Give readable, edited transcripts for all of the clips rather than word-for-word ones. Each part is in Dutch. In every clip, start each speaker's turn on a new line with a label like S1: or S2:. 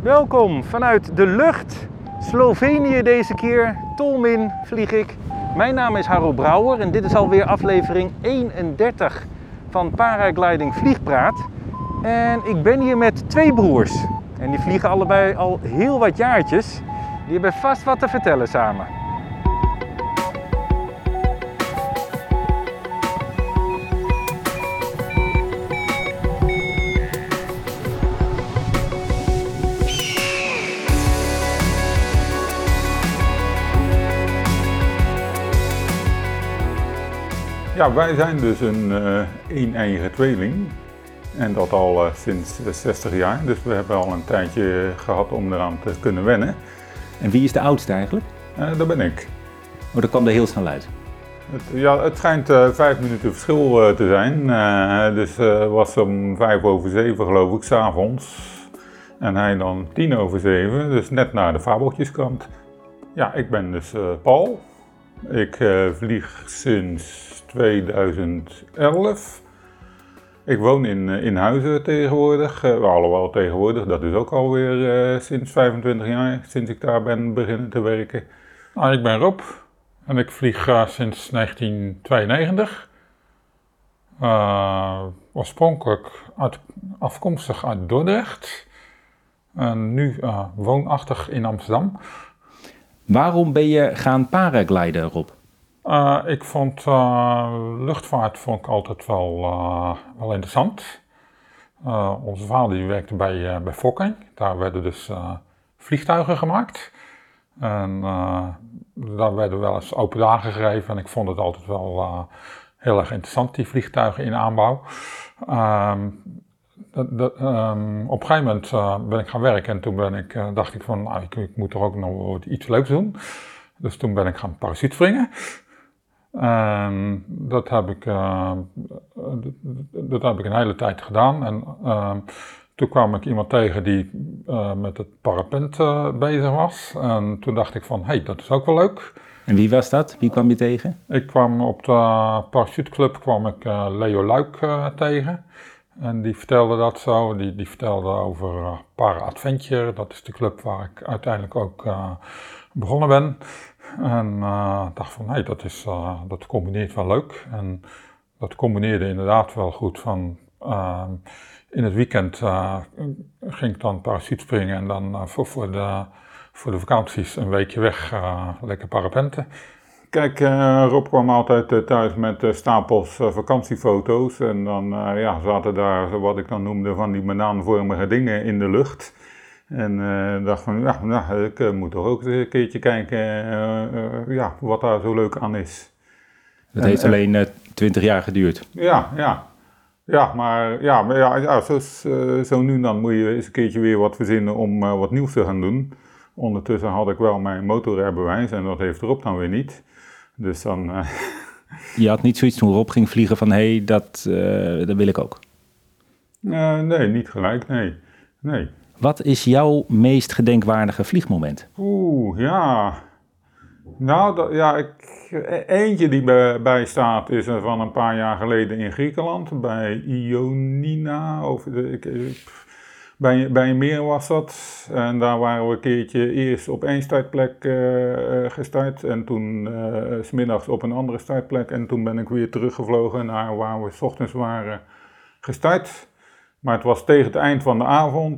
S1: Welkom vanuit de lucht. Slovenië deze keer. Tolmin vlieg ik. Mijn naam is Harold Brouwer en dit is alweer aflevering 31 van Paragliding Vliegpraat. En ik ben hier met twee broers. En die vliegen allebei al heel wat jaartjes. Die hebben vast wat te vertellen samen.
S2: Ja, wij zijn dus een een-eigen tweeling en dat al sinds 60 jaar. Dus we hebben al een tijdje gehad om eraan te kunnen wennen.
S3: En wie is de oudste eigenlijk?
S2: Dat ben ik.
S3: Oh, dat kwam er heel snel uit.
S2: Het schijnt 5 minuten verschil te zijn. Dus was om 7:05 geloof ik, 's avonds. En hij dan 7:10, dus net na de fabeltjeskant. Ja, ik ben dus Paul. Ik vlieg sinds 2011. Ik woon in Huizen tegenwoordig. Alhoewel tegenwoordig, dat is ook alweer sinds 25 jaar, sinds ik daar ben beginnen te werken. Ik ben Rob en ik vlieg sinds 1992. Oorspronkelijk afkomstig uit Dordrecht. En nu woonachtig in Amsterdam.
S3: Waarom ben je gaan paragliden, Rob?
S2: Ik vond luchtvaart altijd wel interessant. Onze vader die werkte bij Fokker. Daar werden dus vliegtuigen gemaakt. En daar werden wel eens open dagen gegeven. En ik vond het altijd wel heel erg interessant, die vliegtuigen in aanbouw. Op een gegeven moment ben ik gaan werken en toen dacht ik van, nou, ik moet toch ook nog iets leuks doen. Dus toen ben ik gaan parachutespringen. Dat heb ik een hele tijd gedaan. En toen kwam ik iemand tegen die met het parapent bezig was. En toen dacht ik van, hey, dat is ook wel leuk.
S3: En wie was dat? Wie kwam je tegen?
S2: Ik kwam op de parachuteclub Leo Luik tegen. En die vertelde dat zo. Die vertelde over Para-Adventure. Dat is de club waar ik uiteindelijk ook begonnen ben. En dacht van, hey, dat combineert wel leuk. En dat combineerde inderdaad wel goed van... in het weekend ging ik dan parachutespringen en dan voor de vakanties een weekje weg lekker parapenten. Kijk, Rob kwam altijd thuis met stapels vakantiefoto's en dan zaten daar wat ik dan noemde van die banaanvormige dingen in de lucht. En dacht van, ik moet toch ook eens een keertje kijken wat daar zo leuk aan is.
S3: Dat heeft alleen 20 jaar geduurd.
S2: Zo nu en dan moet je eens een keertje weer wat verzinnen om wat nieuws te gaan doen. Ondertussen had ik wel mijn motorrijbewijs en dat heeft Rob dan weer niet. Dus dan...
S3: Je had niet zoiets toen Rob ging vliegen van, hey, dat wil ik ook?
S2: Nee, niet gelijk, nee.
S3: Wat is jouw meest gedenkwaardige vliegmoment?
S2: Eentje die bij staat is er van een paar jaar geleden in Griekenland, bij Ioannina, bij een meer was dat. En daar waren we een keertje eerst op één startplek gestart en toen 's middags op een andere startplek. En toen ben ik weer teruggevlogen naar waar we 's ochtends waren gestart. Maar het was tegen het eind van de avond,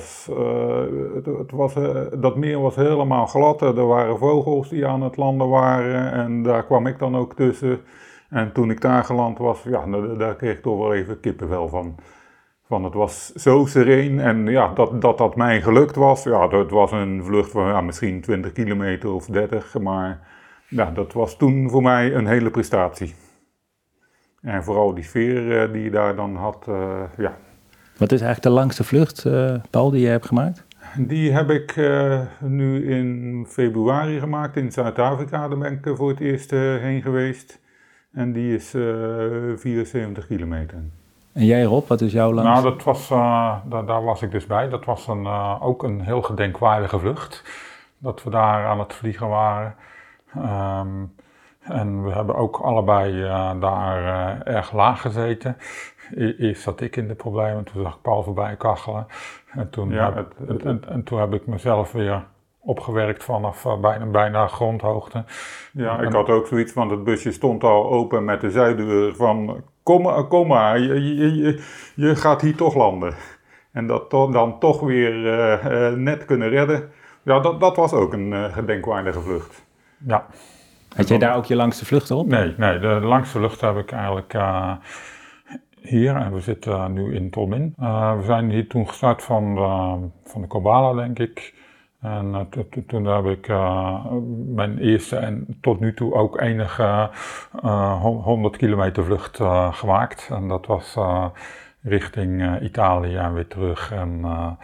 S2: dat meer was helemaal glad, er waren vogels die aan het landen waren en daar kwam ik dan ook tussen. En toen ik daar geland was, daar kreeg ik toch wel even kippenvel van. Het was zo sereen en dat mij gelukt was. Ja, dat was een vlucht van misschien 20 kilometer of 30, maar dat was toen voor mij een hele prestatie. En vooral die sfeer die je daar dan had,
S3: Wat is eigenlijk de langste vlucht, Paul, die je hebt gemaakt?
S2: Die heb ik nu in februari gemaakt in Zuid-Afrika. Daar ben ik voor het eerst heen geweest. En die is 74 kilometer.
S3: En jij, Rob, wat is jouw langste?
S2: Nou, dat was, daar was ik dus bij. Dat was ook een heel gedenkwaardige vlucht. Dat we daar aan het vliegen waren. En we hebben ook allebei daar erg laag gezeten. Eerst zat ik in de problemen, toen zag ik Paul voorbij kachelen. En toen heb ik mezelf weer opgewerkt vanaf bijna grondhoogte.
S4: Ja, ik had ook zoiets van, het busje stond al open met de zijdeur van, kom maar, je gaat hier toch landen. En dat dan toch weer net kunnen redden, ja, dat was ook een gedenkwaardige vlucht.
S2: Ja.
S3: Had jij daar ook je langste vlucht op?
S2: Nee, de langste vlucht heb ik eigenlijk hier en we zitten nu in Tolmin. We zijn hier toen gestart van de Kobala, denk ik. En toen heb ik mijn eerste en tot nu toe ook enige 100 kilometer vlucht gemaakt. En dat was richting Italië en weer terug. En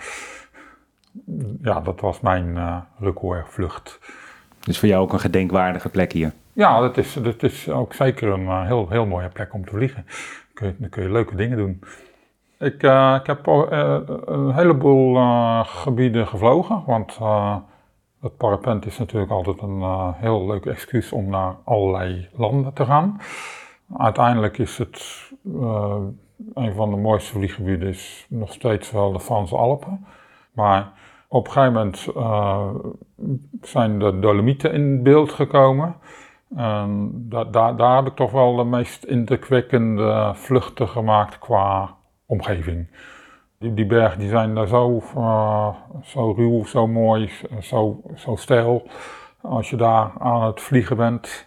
S2: ja, dat was mijn recordvlucht.
S3: Dus voor jou ook een gedenkwaardige plek hier?
S2: Ja, dat is ook zeker een heel mooie plek om te vliegen. Dan kun je leuke dingen doen. Ik heb een heleboel gebieden gevlogen, want het parapent is natuurlijk altijd een heel leuk excuus om naar allerlei landen te gaan. Uiteindelijk is het een van de mooiste vlieggebieden is nog steeds wel de Franse Alpen. Maar op een gegeven moment zijn de Dolomieten in beeld gekomen. En daar heb ik toch wel de meest indrukwekkende vluchten gemaakt qua omgeving. Die bergen die zijn daar zo ruw, zo mooi, zo steil. Als je daar aan het vliegen bent,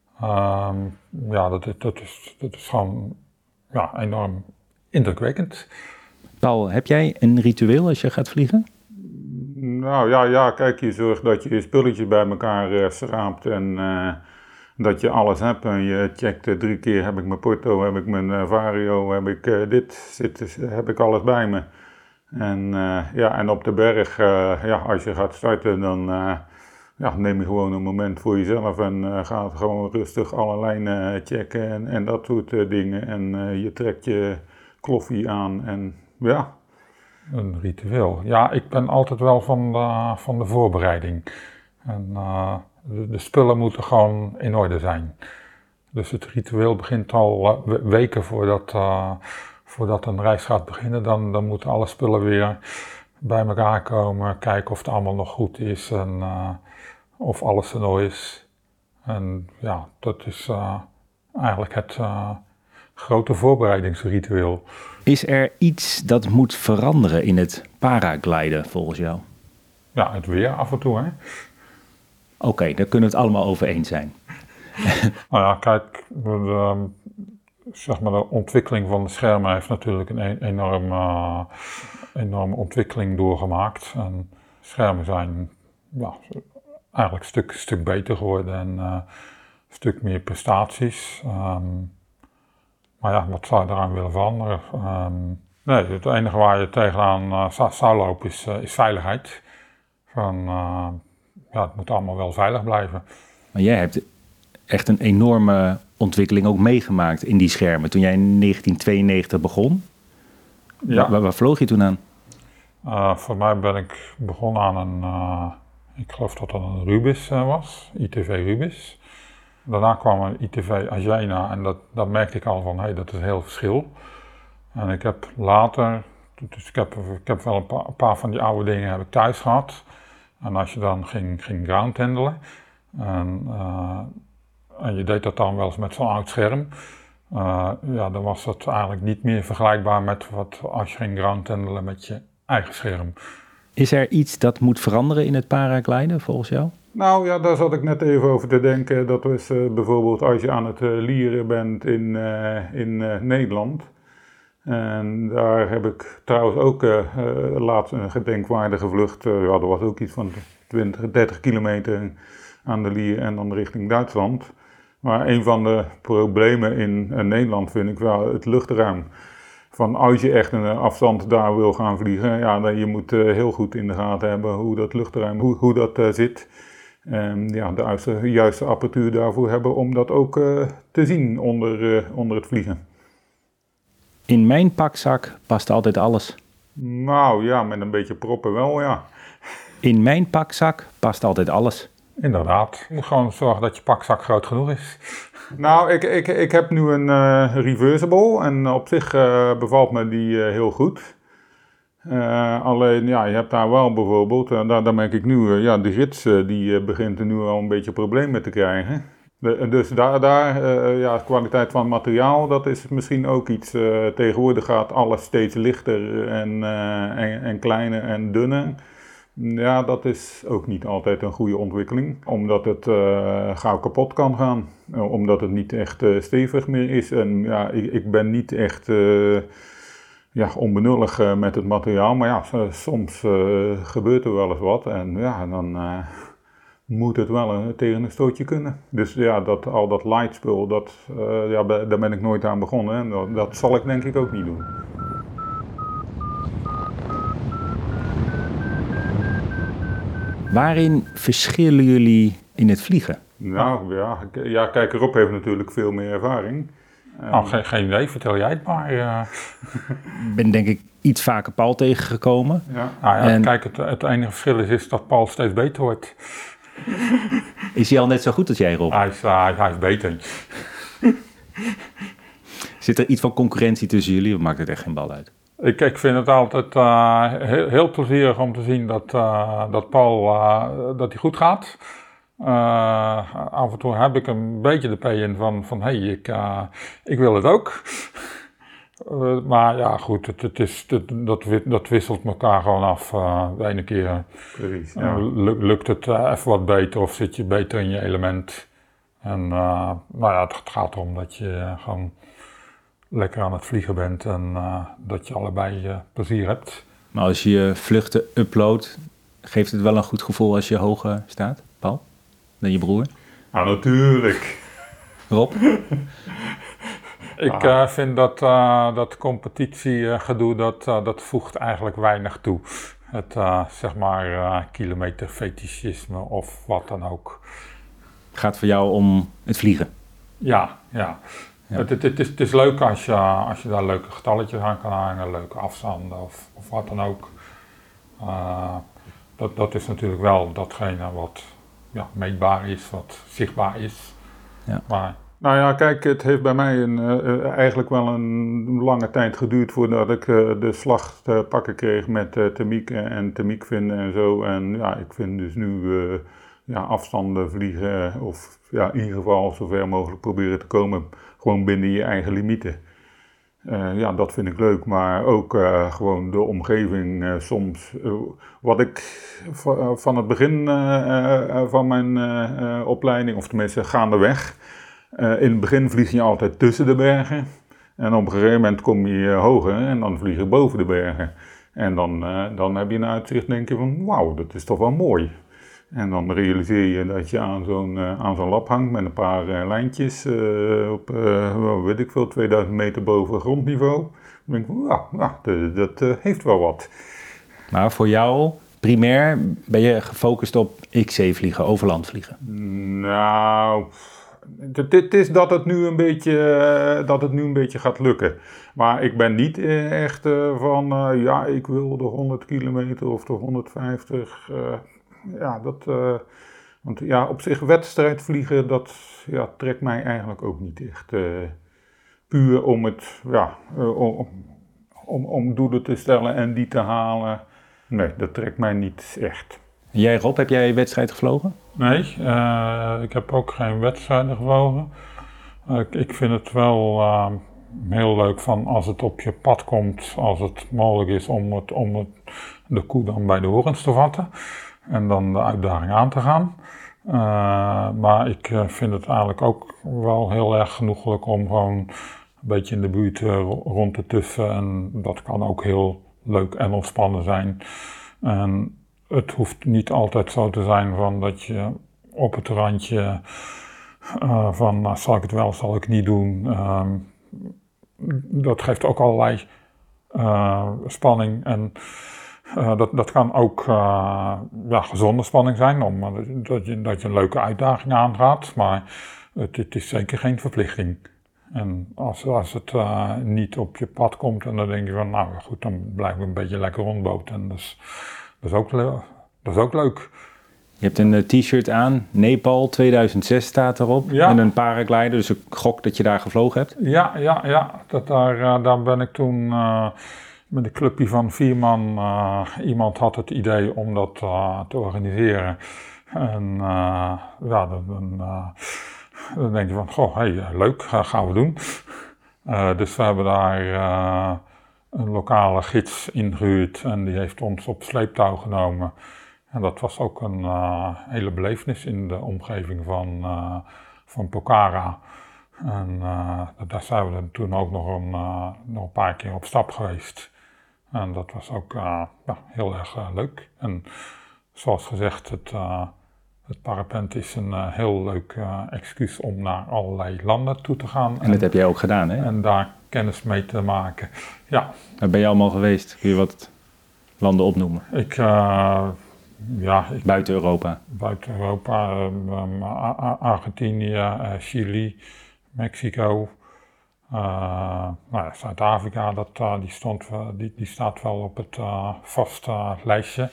S2: ja, dat is gewoon ja, enorm indrukwekkend.
S3: Paul, heb jij een ritueel als je gaat vliegen?
S4: Nou ja, kijk, je zorgt dat je je spulletjes bij elkaar schraapt en dat je alles hebt. En je checkt 3 keer, heb ik mijn Porto, heb ik mijn Vario, heb ik heb ik alles bij me. En en op de berg, als je gaat starten, dan neem je gewoon een moment voor jezelf en gaat gewoon rustig alle lijnen checken en dat soort dingen. En je trekt je kloffie aan en ja.
S2: Een ritueel. Ja, ik ben altijd wel van de voorbereiding. En de spullen moeten gewoon in orde zijn. Dus het ritueel begint al weken voordat een reis gaat beginnen. Dan moeten alle spullen weer bij elkaar komen. Kijken of het allemaal nog goed is en of alles er nog is. En ja, dat is eigenlijk het grote voorbereidingsritueel.
S3: Is er iets dat moet veranderen in het paragliden volgens jou?
S2: Ja, het weer af en toe, hè.
S3: Oké, daar kunnen we het allemaal over eens zijn.
S2: Nou ja, kijk, de ontwikkeling van de schermen heeft natuurlijk een enorme ontwikkeling doorgemaakt. En schermen zijn eigenlijk een stuk beter geworden en een stuk meer prestaties. Maar ja, wat zou je eraan willen veranderen? Nee, het enige waar je tegenaan zou lopen is veiligheid. Het moet allemaal wel veilig blijven.
S3: Maar jij hebt echt een enorme ontwikkeling ook meegemaakt in die schermen. Toen jij in 1992 begon, waar vloog je toen aan?
S2: Voor mij ben ik begonnen aan ik geloof dat dat een Rubis was, ITV Rubis. Daarna kwam een ITV Agena en dat merkte ik al van, dat is een heel verschil. En ik heb later, dus ik heb wel een paar van die oude dingen heb ik thuis gehad. En als je dan ging ground handelen, en je deed dat dan wel eens met zo'n oud scherm, dan was dat eigenlijk niet meer vergelijkbaar met wat als je ging ground handelen met je eigen scherm.
S3: Is er iets dat moet veranderen in het paragliden volgens jou?
S4: Nou ja, daar zat ik net even over te denken. Dat is bijvoorbeeld als je aan het lieren bent in Nederland. En daar heb ik trouwens ook laatst een gedenkwaardige vlucht. Er was ook iets van 20, 30 kilometer aan de lier en dan richting Duitsland. Maar een van de problemen in Nederland vind ik wel het luchtruim. Van als je echt een afstand daar wil gaan vliegen, je moet heel goed in de gaten hebben hoe dat luchtruim, hoe dat zit. De juiste apparatuur daarvoor hebben om dat ook te zien onder het vliegen.
S3: In mijn pakzak past altijd alles.
S4: Nou ja, met een beetje proppen wel, ja.
S3: In mijn pakzak past altijd alles.
S2: Inderdaad. Je moet gewoon zorgen dat je pakzak groot genoeg is.
S4: Nou, ik heb nu een reversible en op zich bevalt me die heel goed. Alleen, ja, je hebt daar wel bijvoorbeeld, daar merk ik nu, de gids die begint er nu al een beetje problemen mee te krijgen. Dus de kwaliteit van het materiaal, dat is misschien ook iets. Tegenwoordig gaat alles steeds lichter en kleiner en dunner. Ja, dat is ook niet altijd een goede ontwikkeling, omdat het gauw kapot kan gaan. Omdat het niet echt stevig meer is. En ja, ik ben niet echt onbenullig met het materiaal, maar ja, soms gebeurt er wel eens wat. En ja, dan moet het wel tegen een stootje kunnen. Dus ja, al dat light spul, daar ben ik nooit aan begonnen. En dat zal ik denk ik ook niet doen.
S3: Waarin verschillen jullie in het vliegen?
S4: Nou ja, kijk, Rob heeft natuurlijk veel meer ervaring.
S2: Geen idee, vertel jij het maar.
S3: Ik ben denk ik iets vaker Paul tegengekomen.
S2: Ja. Kijk, het enige verschil is dat Paul steeds beter wordt.
S3: Is hij al net zo goed als jij, Rob?
S2: Hij is beter.
S3: Zit er iets van concurrentie tussen jullie of maakt het echt geen bal uit?
S2: Ik vind het altijd heel plezierig om te zien dat Paul dat hij goed gaat. Af en toe heb ik een beetje de P in van hey, ik wil het ook. Maar ja, goed, dat wisselt elkaar gewoon af. De ene keer
S4: Precies,
S2: lukt het even wat beter of zit je beter in je element. En het gaat erom dat je gewoon lekker aan het vliegen bent en dat je allebei plezier hebt.
S3: Maar als je je vluchten uploadt, geeft het wel een goed gevoel als je hoger staat, Paul? Dan je broer?
S4: Ja, natuurlijk.
S3: Rob?
S2: Ik vind dat competitiegedoe, dat voegt eigenlijk weinig toe. Het kilometerfetischisme of wat dan ook.
S3: Het gaat voor jou om het vliegen?
S2: Ja. Het is leuk als je daar leuke getalletjes aan kan hangen, leuke afstanden of wat dan ook. Dat is natuurlijk wel datgene wat meetbaar is, wat zichtbaar is. Ja. Maar
S4: nou ja, kijk, het heeft bij mij eigenlijk wel een lange tijd geduurd voordat ik de slag te pakken kreeg met thermiek en thermiek vinden en zo. En ja, ik vind dus nu afstanden vliegen of in ieder geval zo ver mogelijk proberen te komen gewoon binnen je eigen limieten. Dat vind ik leuk, maar ook gewoon de omgeving soms. Wat ik van het begin van mijn opleiding, of tenminste gaandeweg, in het begin vlieg je altijd tussen de bergen. En op een gegeven moment kom je hoger en dan vlieg je boven de bergen. En dan heb je een uitzicht, denk je van wauw, dat is toch wel mooi. En dan realiseer je dat je aan zo'n lab hangt met een paar lijntjes op, 2000 meter boven grondniveau. Dan denk ik, dat heeft wel wat.
S3: Maar voor jou, primair, ben je gefocust op XC vliegen, overland vliegen?
S4: Nou, het is dat het nu een beetje gaat lukken. Maar ik ben niet echt ik wil de 100 kilometer of de 150... want op zich wedstrijdvliegen, dat trekt mij eigenlijk ook niet echt. Puur om het, om doelen te stellen en die te halen. Nee, dat trekt mij niet echt.
S3: Jij Rob, heb jij wedstrijd gevlogen?
S2: Nee, ik heb ook geen wedstrijden gevlogen. Ik vind het wel heel leuk van als het op je pad komt, als het mogelijk is om de koe dan bij de horens te vatten. En dan de uitdaging aan te gaan. Maar ik vind het eigenlijk ook wel heel erg genoeglijk om gewoon een beetje in de buurt rond te tuffen. En dat kan ook heel leuk en ontspannen zijn. En het hoeft niet altijd zo te zijn van dat je op het randje van zal ik het wel, zal ik niet doen. Dat geeft ook allerlei spanning en dat kan ook gezonde spanning zijn, dat je een leuke uitdaging aangaat, maar het is zeker geen verplichting. En als het niet op je pad komt en dan denk je van nou dan blijven we een beetje lekker rondboten en dat is ook leuk.
S3: Je hebt een t-shirt aan, Nepal 2006 staat erop.
S2: Ja.
S3: En een paraglider, dus ik gok dat je daar gevlogen hebt.
S2: Ja. Daar ben ik toen met een clubje van 4 man. Iemand had het idee om dat te organiseren. En dan denk je van, goh, hey, leuk, gaan we doen. Dus we hebben daar een lokale gids ingehuurd en die heeft ons op sleeptouw genomen. En dat was ook een hele belevenis in de omgeving van Pokhara. En daar zijn we toen ook nog een paar keer op stap geweest. En dat was ook heel erg leuk. En zoals gezegd, het parapente is een heel leuk excuus om naar allerlei landen toe te gaan.
S3: En dat heb jij ook gedaan, hè?
S2: En daar kennis mee te maken. Ja.
S3: Waar ben je allemaal geweest? Kun je wat landen opnoemen? Buiten Europa?
S2: Buiten Europa, Argentinië, Chili, Mexico, Zuid-Afrika, die staat wel op het vaste lijstje.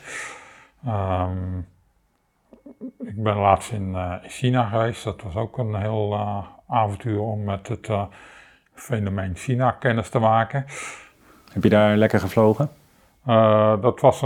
S2: Ik ben laatst in China geweest, dat was ook een heel avontuur om met het fenomeen China kennis te maken.
S3: Heb je daar lekker gevlogen?
S2: Dat was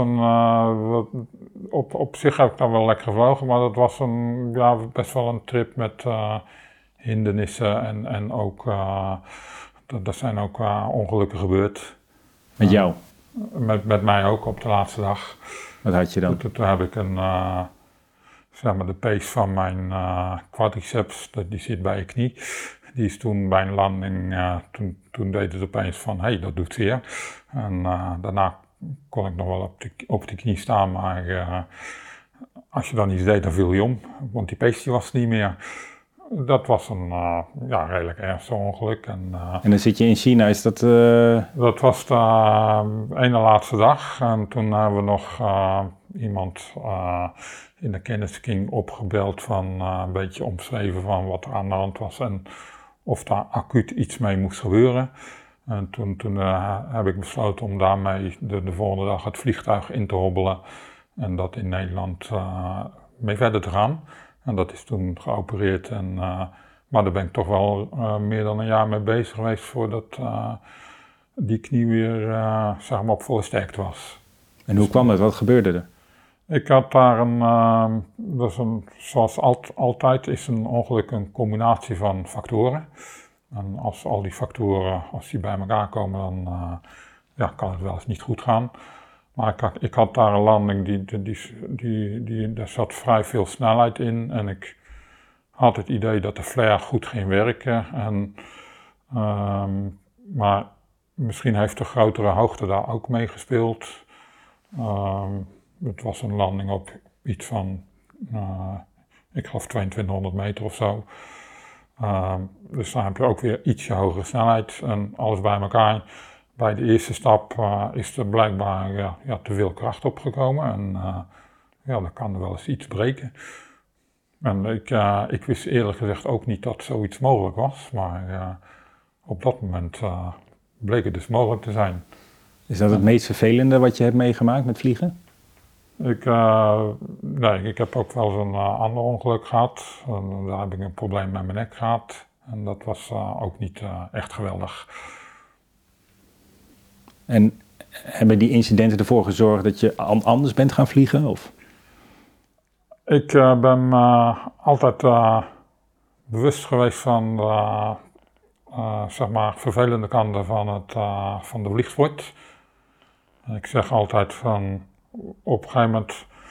S2: op zich heb ik daar wel lekker gevlogen, maar dat was best wel een trip met hindernissen en ook, er zijn ook ongelukken gebeurd.
S3: Met jou?
S2: Met mij ook op de laatste dag.
S3: Wat had je dan?
S2: Toen heb ik de pees van mijn quadriceps, die zit bij je knie. Die is toen bij een landing, toen deed het opeens van, hey, dat doet zeer. En daarna kon ik nog wel op de knie staan, maar als je dan iets deed, dan viel je om. Want die pees die was niet meer. Dat was een redelijk ernstig ongeluk. En
S3: dan zit je in China, is dat...
S2: Dat was de ene laatste dag. En toen hebben we nog iemand in de kennisking opgebeld van een beetje omschreven van wat er aan de hand was en of daar acuut iets mee moest gebeuren. En toen heb ik besloten om daarmee de volgende dag het vliegtuig in te hobbelen en dat in Nederland mee verder te gaan. En dat is toen geopereerd, maar daar ben ik toch wel meer dan een jaar mee bezig geweest voordat die knie weer op volle sterkte was.
S3: En hoe kwam het? Wat gebeurde er?
S2: Ik had daar zoals altijd is een ongeluk een combinatie van factoren. En als al die factoren, als die bij elkaar komen, dan kan het wel eens niet goed gaan. Maar ik had daar een landing, daar zat vrij veel snelheid in. En ik had het idee dat de flare goed ging werken. Maar misschien heeft de grotere hoogte daar ook mee gespeeld. Het was een landing op iets van, ik geloof 2200 meter of zo. Dus dan heb je ook weer ietsje hogere snelheid en alles bij elkaar. Bij de eerste stap is er blijkbaar te veel kracht opgekomen en dan kan er wel eens iets breken. En ik wist eerlijk gezegd ook niet dat zoiets mogelijk was, maar op dat moment bleek het dus mogelijk te zijn.
S3: Is dat het meest vervelende wat je hebt meegemaakt met vliegen?
S2: Ik heb ook wel eens een ander ongeluk gehad. Daar heb ik een probleem met mijn nek gehad. En dat was ook niet echt geweldig.
S3: En hebben die incidenten ervoor gezorgd dat je anders bent gaan vliegen? Of?
S2: Ik ben altijd bewust geweest van de vervelende kanten van de vliegsport. Ik zeg altijd van op een gegeven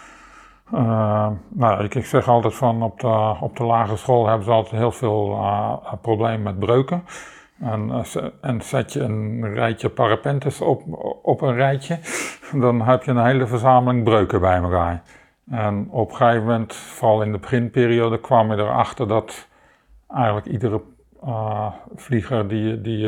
S2: moment, ik zeg altijd van op de lagere school hebben ze altijd heel veel problemen met breuken. En zet je een rijtje parapentes op een rijtje, dan heb je een hele verzameling breuken bij elkaar. En op een gegeven moment, vooral in de beginperiode, kwam je erachter dat eigenlijk iedere vlieger die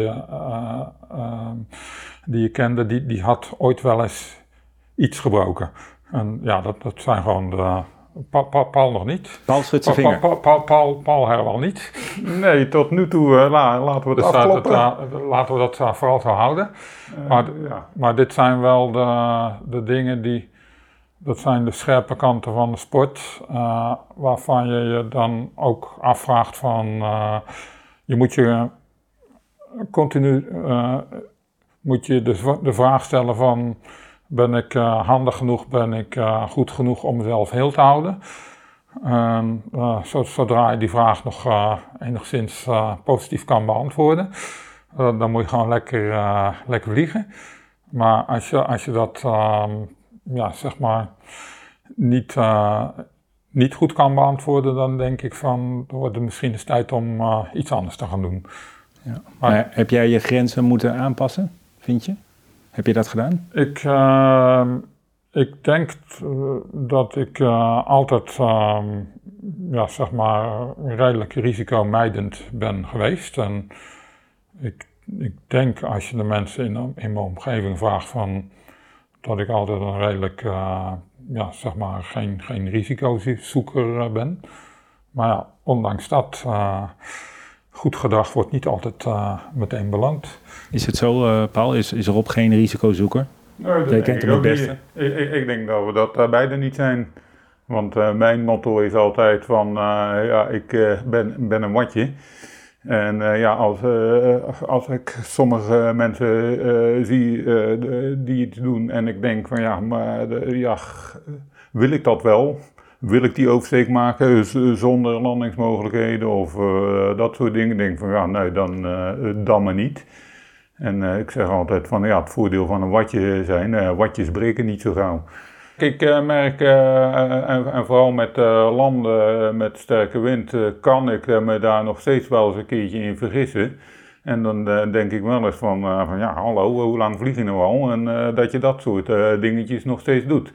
S2: je kende, die had ooit wel eens iets gebroken. En dat zijn gewoon de... Paul nog niet.
S3: Paul schudt zijn vinger.
S2: Paul helemaal niet.
S4: Nee, tot nu toe laten we het afkloppen.
S2: Laten we dat vooral zo houden. Maar dit zijn wel de dingen Dat zijn de scherpe kanten van de sport, waarvan je je dan ook afvraagt van, je moet je continu de vraag stellen van, ben ik handig genoeg, ben ik goed genoeg om mezelf heel te houden? Zodra je die vraag nog enigszins positief kan beantwoorden, dan moet je gewoon lekker vliegen. Maar als je dat zeg maar niet goed kan beantwoorden, dan denk ik van, dan wordt het misschien eens tijd om iets anders te gaan doen.
S3: Ja. Maar heb jij je grenzen moeten aanpassen, vind je? Heb je dat gedaan?
S2: Ik denk dat ik altijd zeg maar redelijk risicomijdend ben geweest. En ik denk als je de mensen in mijn omgeving vraagt van, dat ik altijd een redelijk zeg maar geen risicozoeker ben. Maar ja, ondanks dat, goed gedrag wordt niet altijd meteen beloond.
S3: Is het zo, Paul? Is Rob geen risicozoeker?
S4: Nee,
S3: Jij kent hem het beste.
S4: Ik denk dat we dat beide niet zijn. Want mijn motto is altijd van, ik ben een watje. En als ik sommige mensen zie die iets doen en ik denk van wil ik dat wel? Wil ik die oversteek maken zonder landingsmogelijkheden of dat soort dingen? Ik denk van dan maar niet. En ik zeg altijd van het voordeel van een watje zijn, watjes breken niet zo gauw. Ik merk, en vooral met landen met sterke wind, kan ik me daar nog steeds wel eens een keertje in vergissen. En dan denk ik wel eens van hallo, hoe lang vlieg je nou al? En dat je dat soort dingetjes nog steeds doet.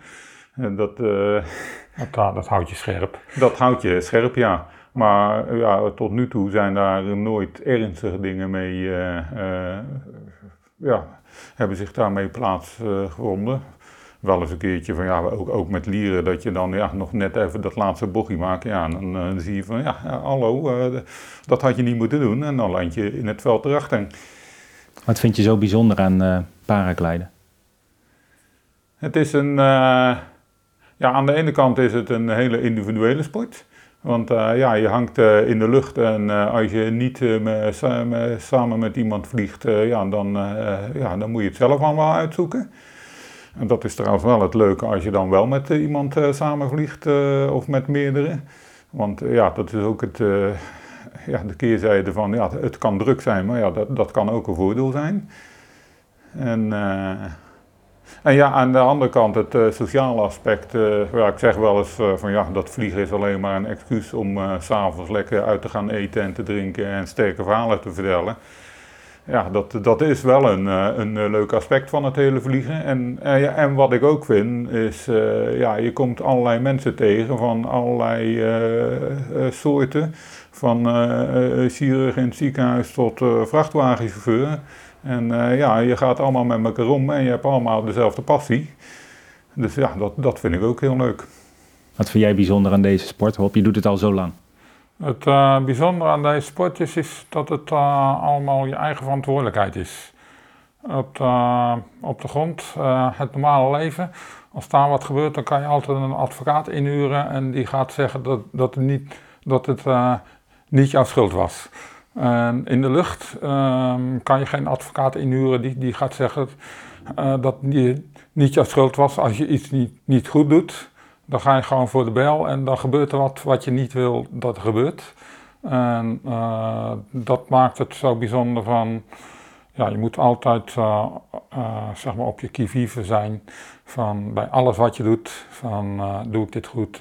S2: Dat houdt je scherp.
S4: Dat houdt je scherp, ja. Maar tot nu toe zijn daar nooit ernstige dingen mee, hebben zich daarmee plaatsgevonden. Wel eens een keertje van ook met lieren, dat je dan nog net even dat laatste bochtje maakt. Ja, en dan zie je van hallo, dat had je niet moeten doen. En dan land je in het veld erachter.
S3: Wat vind je zo bijzonder aan paragliden?
S4: Het is aan de ene kant is het een hele individuele sport. Want je hangt in de lucht en als je niet samen met iemand vliegt, dan moet je het zelf allemaal uitzoeken. En dat is trouwens wel het leuke als je dan wel met iemand samen vliegt of met meerdere. Want dat is ook de keerzijde van, het kan druk zijn, maar dat kan ook een voordeel zijn. En aan de andere kant het sociale aspect, ik zeg wel eens dat vliegen is alleen maar een excuus om 's avonds lekker uit te gaan eten en te drinken en sterke verhalen te vertellen. Ja, dat is wel een leuk aspect van het hele vliegen. En wat ik ook vind is, je komt allerlei mensen tegen van allerlei soorten. Van chirurg in het ziekenhuis tot vrachtwagenchauffeur. En je gaat allemaal met elkaar om en je hebt allemaal dezelfde passie. Dus dat vind ik ook heel leuk.
S3: Wat vind jij bijzonder aan deze sport, Rob? Je doet het al zo lang.
S2: Het bijzondere aan deze sport is dat het allemaal je eigen verantwoordelijkheid is. Op de grond, het normale leven, als daar wat gebeurt, dan kan je altijd een advocaat inhuren en die gaat zeggen dat het niet jouw schuld was. In de lucht kan je geen advocaat inhuren die gaat zeggen dat het niet jouw schuld was als je iets niet goed doet. Dan ga je gewoon voor de bel en dan gebeurt er wat je niet wil dat er gebeurt. En dat maakt het zo bijzonder van, je moet altijd op je qui vive zijn van bij alles wat je doet. Van doe ik dit goed,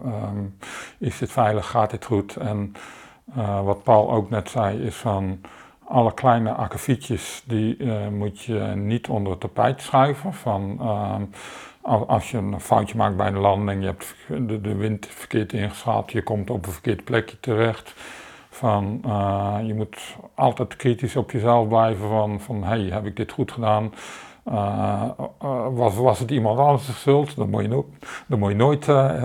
S2: is dit veilig, gaat dit goed? En wat Paul ook net zei is van alle kleine akkefietjes die moet je niet onder het tapijt schuiven. Als je een foutje maakt bij een landing, je hebt de wind verkeerd ingeschat, je komt op een verkeerd plekje terecht. Je moet altijd kritisch op jezelf blijven van heb ik dit goed gedaan? Was het iemand anders schuld? Dan moet je nooit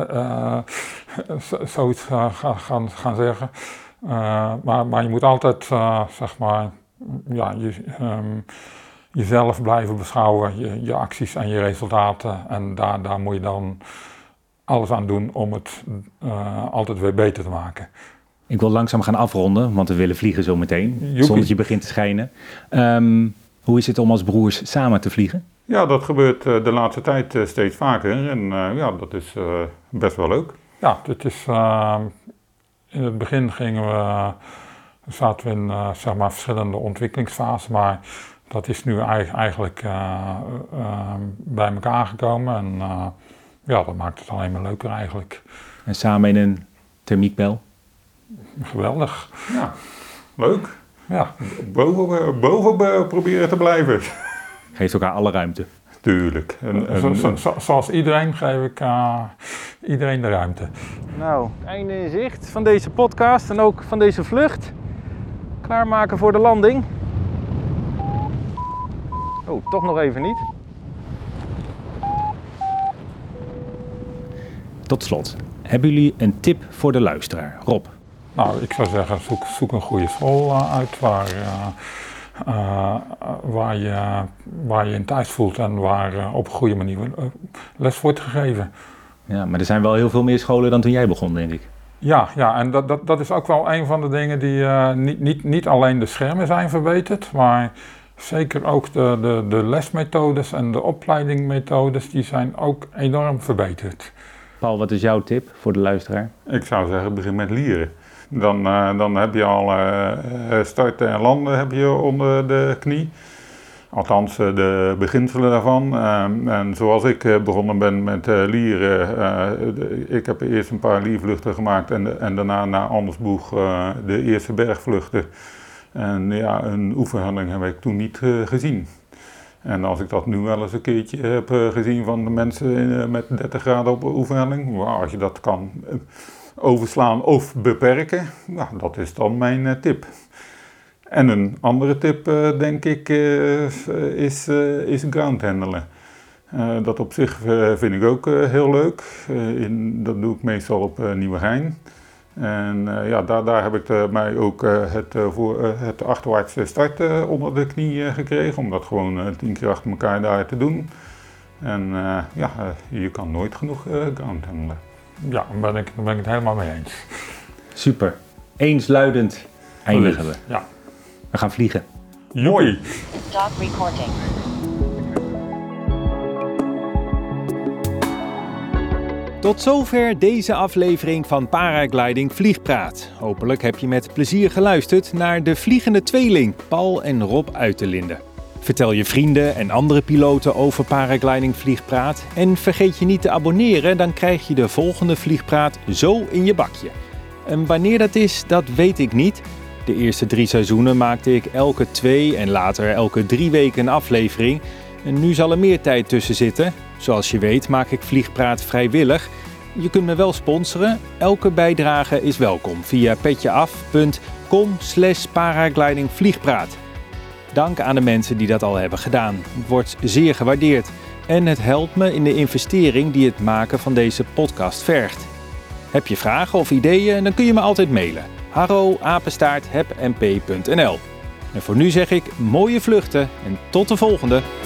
S2: zoiets gaan zeggen. Maar je moet altijd, jezelf blijven beschouwen, je acties en je resultaten. En daar moet je dan alles aan doen om het altijd weer beter te maken.
S3: Ik wil langzaam gaan afronden, want we willen vliegen zo meteen.
S2: Joepie.
S3: Zonnetje begint te schijnen. Hoe is het om als broers samen te vliegen?
S4: Ja, dat gebeurt de laatste tijd steeds vaker en dat is best wel leuk.
S2: Ja, het is, in het begin zaten we in verschillende ontwikkelingsfases, maar dat is nu eigenlijk bij elkaar gekomen en dat maakt het alleen maar leuker eigenlijk.
S3: En samen in een thermiekbel?
S2: Geweldig.
S4: Ja, leuk.
S2: Ja.
S4: Boven proberen te blijven.
S3: Geeft elkaar alle ruimte.
S4: Tuurlijk.
S2: Zoals iedereen geef ik iedereen de ruimte.
S1: Nou, einde in zicht van deze podcast en ook van deze vlucht. Klaarmaken voor de landing. Oh, toch nog even niet.
S3: Tot slot, hebben jullie een tip voor de luisteraar? Rob?
S2: Nou, ik zou zeggen, zoek een goede school uit waar je in thuis voelt en waar op een goede manier les wordt gegeven.
S3: Ja, maar er zijn wel heel veel meer scholen dan toen jij begon, denk ik.
S2: Ja, en dat is ook wel een van de dingen die niet alleen de schermen zijn verbeterd, maar zeker ook de lesmethodes en de opleidingmethodes, die zijn ook enorm verbeterd.
S3: Paul, wat is jouw tip voor de luisteraar?
S4: Ik zou zeggen, begin met lieren. Dan heb je al starten en landen heb je onder de knie. Althans, de beginselen daarvan. En zoals ik begonnen ben met lieren, ik heb eerst een paar liervluchten gemaakt en daarna naar Andersboeg de eerste bergvluchten. En ja, een oefenhandeling heb ik toen niet gezien. En als ik dat nu wel eens een keertje heb gezien van de mensen met 30 graden op oefenhandeling, als je dat kan overslaan of beperken, nou, dat is dan mijn tip. En een andere tip, denk ik, is ground handelen. Dat op zich vind ik ook heel leuk. Dat doe ik meestal op Nieuwegein. En daar heb ik mij ook het achterwaarts starten onder de knie gekregen, om dat gewoon 10 keer achter elkaar daar te doen. En je kan nooit genoeg ground handelen.
S2: Ja, daar ben ik het helemaal mee eens.
S3: Super. Eensluidend eindigen we.
S2: Ja.
S3: We gaan vliegen.
S2: Mooi.
S5: Stop recording.
S1: Tot zover deze aflevering van Paragliding Vliegpraat. Hopelijk heb je met plezier geluisterd naar de vliegende tweeling Paul en Rob Uiterlinde. Vertel je vrienden en andere piloten over Paragliding Vliegpraat en vergeet je niet te abonneren, dan krijg je de volgende Vliegpraat zo in je bakje. En wanneer dat is, dat weet ik niet. De eerste 3 seizoenen maakte ik elke 2 en later elke 3 weken een aflevering. En nu zal er meer tijd tussen zitten. Zoals je weet maak ik Vliegpraat vrijwillig. Je kunt me wel sponsoren. Elke bijdrage is welkom via petjeaf.com/paraglidingvliegpraat. Dank aan de mensen die dat al hebben gedaan. Het wordt zeer gewaardeerd. En het helpt me in de investering die het maken van deze podcast vergt. Heb je vragen of ideeën, dan kun je me altijd mailen. harro@hepmp.nl. En voor nu zeg ik mooie vluchten en tot de volgende.